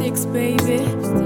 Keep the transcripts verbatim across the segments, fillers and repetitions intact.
Sticks, baby.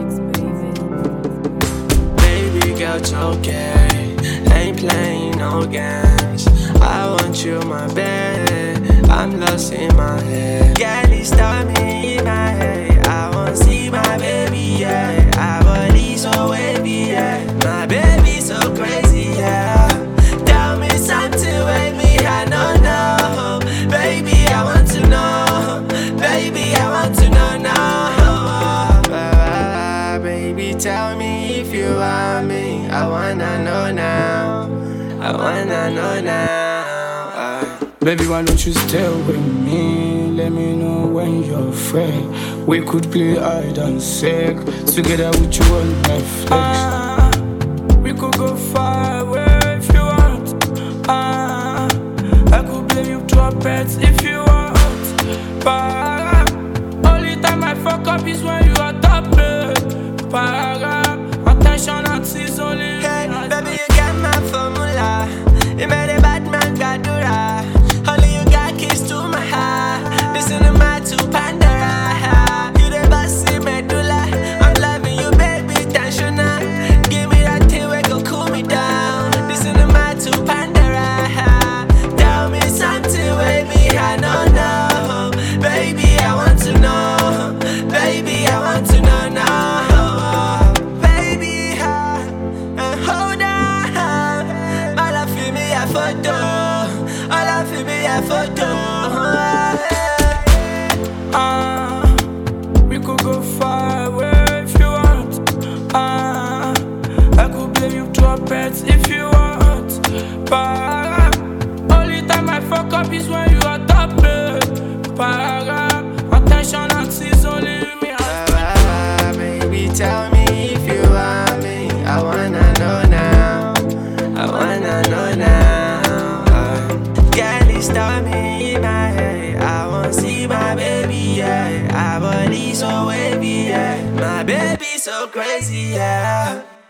Baby girl, it's okay. Ain't playing no games. I want you, my babe. I'm lost in my head. Girl, it's me in my head. I want to see my baby, yeah. I body so wavy, yeah. My baby so crazy, yeah. Tell me something with me, I don't know. Baby, I want to know. Baby, I want to know now. Uh, baby, tell me if you want me. I wanna know now. I wanna know now. uh. Baby, why don't you stay with me? Let me know when you're free. We could play hide and seek together with you on Netflix. Ah, we could go far away if you want. Ah, I could play you trumpets if you want. Para, only time I fuck up is when you are top. Para, attention and season only. Hey, baby, you got my formula. You made a bad man gadura. Only you got keys to my heart. Listen to my two Pandora. You the bossy medulla. I'm loving you, baby, tensioner. Give me that thing where go cool me down. Listen to my two Pandora. Tell me something with me, I don't know. Baby, I want to know. Baby, I want to know now. Baby, uh, hold on. All I feel me a photo. All I feel me a photo. Ah, we could go far away if you want. Ah, I could play you trumpets if you want. Para, only time I fuck up is when you are top. Para, attention and season only me. Uh, baby, tell me if you want me. I wanna know now. I wanna know now. Uh, girl, it's me in my head. I wanna see my baby, yeah. Our body so wavy, yeah. My baby so crazy, yeah.